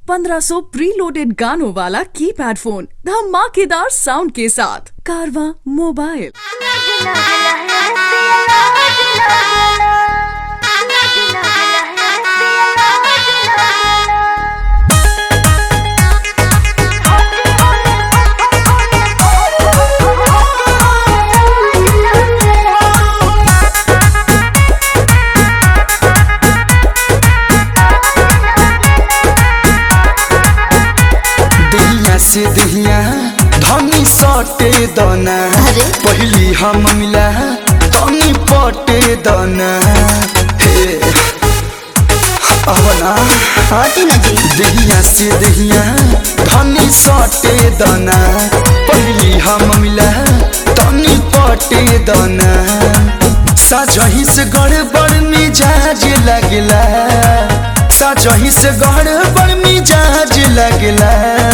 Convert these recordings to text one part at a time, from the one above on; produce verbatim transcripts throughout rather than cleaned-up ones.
पंद्रह सौ pre loaded गानों वाला कीपैड फोन धमाकेदार साउंड के साथ कारवा मोबाइल। से दहिया धनी सटे दना पहली हम मिला धनी पटे दना हे अवना दहिया से दहिया धनी सटे दना पहली हम मिला धनी पटे दना साजही से गड़बड़ मिजाज लगला साजही से गड़बड़ मिजाज लगला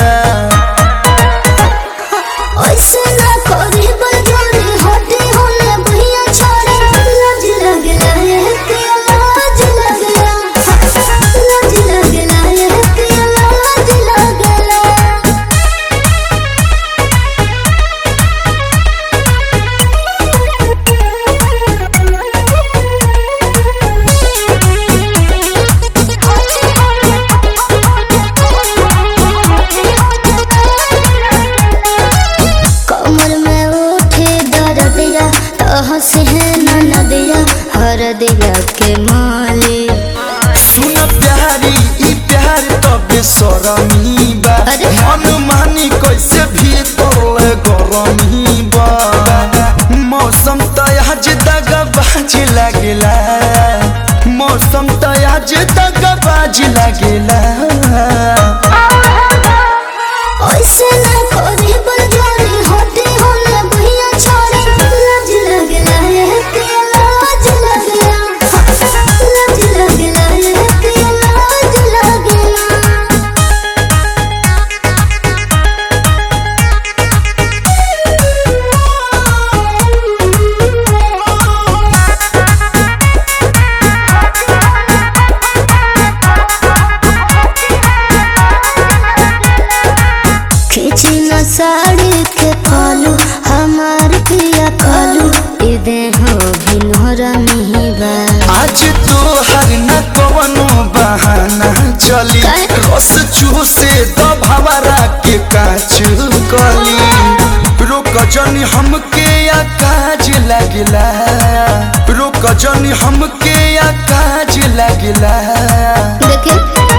के माले सुन प्यारी ई प्यार तबे सरमी बा मन मानी कैसे भीतर गरमी बा मौसम त आज दगा बाज लागेला मौसम त आज दगा बाज लागेला ऐसे ना करे बलजारी होते होले भैया छोड़े लाज लगला है के लाज लगला साड़ी के कालू हमार पिया कालू इदे हो भिनोरा मिहिबा आज तो हर न कवनो बहाना चली रस चूसे तो भवरा के काच कली रोक जनी हमके आकाज लगला रोक जनी हमके आकाज लगला देखे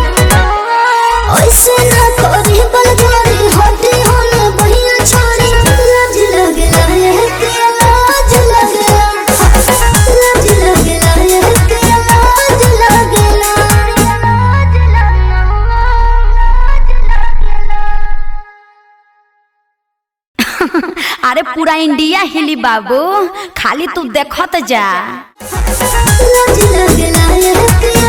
ऐसे ना करी बलजारी होती होले भैया छोड़ी लाज लगला है के लाज लगला लाज लगला है के लाज लगला अरे पूरा इंडिया हिली बाबू, खाली तू देखत जा। लाज लगला है के